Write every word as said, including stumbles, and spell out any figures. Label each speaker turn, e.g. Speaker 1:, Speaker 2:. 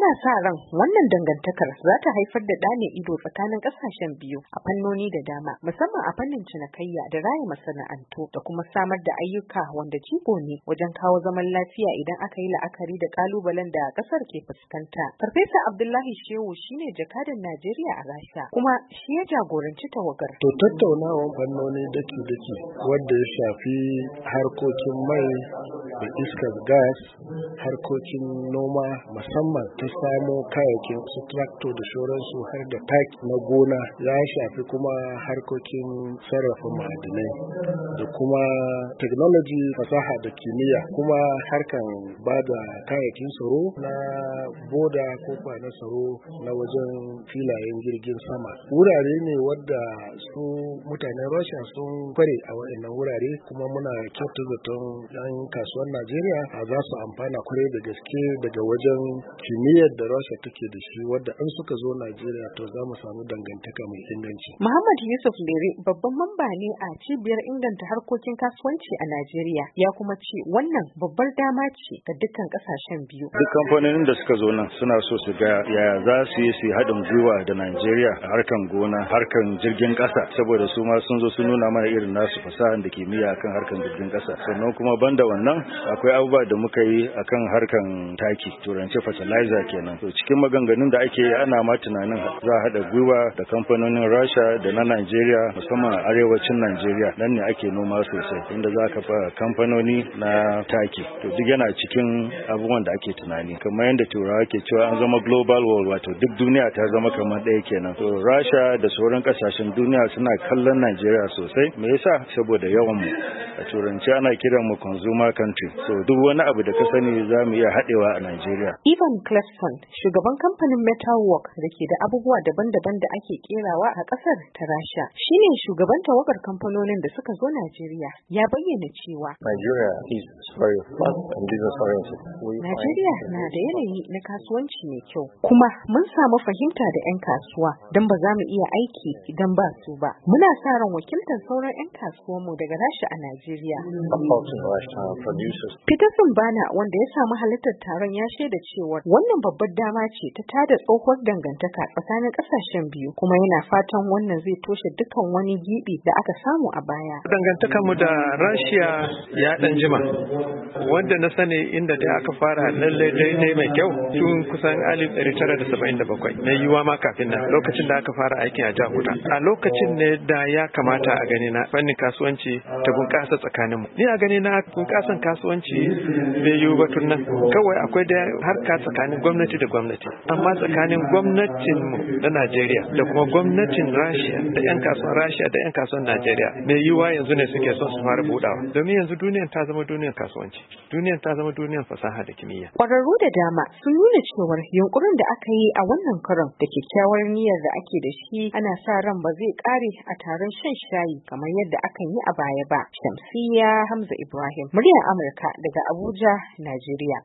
Speaker 1: Ana sa ran wannan dangantakar za ta haifar da ɗa mai ido tsakanin ƙasashen biyu a fannoni da dama, musamman a fannin cinikayya da raya masana'antu da kuma samar da ayyuka wanda jigo ne wajen kawo zaman lafiya idan aka yi la'akari da ƙalubalen da ƙasar ke fuskanta. Farfesa Abdullahi Shehu shine jakadan Najeriya a Rasha kuma shi ya jagoranci tawagar.
Speaker 2: To tattaunawan fannoni daki-daki wanda ya shafi harkokin mai da iskar gas, harkokin noma musamman ta samo kayayyakin su tractor da shoransu har da taki na gona, ya shafi kuma harkokin sarrafa ma'adinai da kuma technology, fasaha da kimiyya, kuma harkan ba da kayayyakin tsaro na boda ko kwa na tsaro na wajen filayen jirgin sama. Wurare ne wadda su mutanen Russia sun kware a waɗannan wurare, kuma muna kyautu zaton yan kasuwar Najeriya za su amfana kwarai da gaske daga wajen kimiyyar da Russia take da shi, wadda an suka zo Najeriya to za mu samu dangantaka mai inganci.
Speaker 1: Muhammad Yusuf Lere babban mamba ne a cibiyar inganta harkokin kasuwanci a Najeriya, ya kuma ce wannan babbar dama ce ga dukkan kasashen biyu.
Speaker 3: Duk kamfanonin da suka zo nan suna so su ga yaya za su yi su haɗin gwiwa da Najeriya a harkan gona, harkan jirgin ƙasa, saboda su ma sun zo sun nuna mana irin nasu fasahan da kimiyya akan harkan jirgin ƙasa. Sannan kuma banda wannan akwai abubuwa da muka yi akan harkan taki, turance fertilizer kenan. To cikin maganganun da ake yi ana ma tunanin za a haɗa gwiwa da kamfanonin Rasha da na Najeriya, musamman a arewacin Najeriya. Nan ne ake noma sosai, inda za ka fa kamfanoni na taki. To duk yana cikin abubuwan da ake tunani. Kamar yadda turawa ke cewa an zama global world, wato duk duniya ta zama kamar ɗaya kenan. To Rasha da sauran kasashen duniya suna kallon Najeriya sosai. Me yasa? Saboda yawan mu. A turanci ana kiran mu consumer country. So duk wani abu da ka sani za mu iya haɗewa a Najeriya.
Speaker 1: Ivan Cleston, shugaban kamfanin Metalwork da ke da abubuwa daban-daban da ake kerawa a ƙasar ta Rasha, shine shugaban tawagar kamfanonin da suka zo Najeriya. Ya bayyana cewa
Speaker 4: Nigeria is very fast and business oriented.
Speaker 1: Najeriya na da yanayi na kasuwanci mai kyau, kuma mun samu fahimta da 'yan kasuwa don ba za mu iya aiki idan ba su ba. Muna sa ran wakiltar sauran 'yan kasuwanmu daga Rasha a Najeriya. Peterson Bana, wanda ya samu halittar taron, ya shaida cewa wannan babbar dama ce ta tada tsohuwar dangantaka tsakanin kasashen biyu, kuma yana fatan wannan zai toshe dukkan wani gibi da aka samu a baya.
Speaker 5: Dangantakar mu da Rasha ya dan jima, wanda na sani inda da aka fara lalle daidai mai kyau tun kusan alif ɗari tara da saba'in da bakwai, na yiwa ma kafin nan, lokacin da aka fara aikin a Jakuta. A lokacin ne da ya kamata a gani na fannin kasuwanci ta bunƙasa tsakaninmu. Ni a gani na bunƙasan kasuwanci bai yiwu ba tun nan. Kawai akwai da harka tsakanin gwamnati da gwamnati, amma tsakanin gwamnatin mu na Najeriya da kuma gwamnatin Rasha da 'yan kasuwan Rasha da 'yan kasuwan Najeriya mai yiwuwa yanzu ne suke son su fara budawa, domin yanzu duniyar ta zama duniyar kasuwanci, duniyar ta zama duniyar fasaha da kimiyya.
Speaker 1: Ƙwararru da dama sun nuna cewar yunkurin da aka yi a wannan karon da kyakkyawar niyyar da ake da shi, ana sa ran ba zai ƙare a taron shan shayi kamar yadda akan yi a baya ba. Shamsiyya Hamza Ibrahim, muryar Amurka daga Abuja, Najeriya.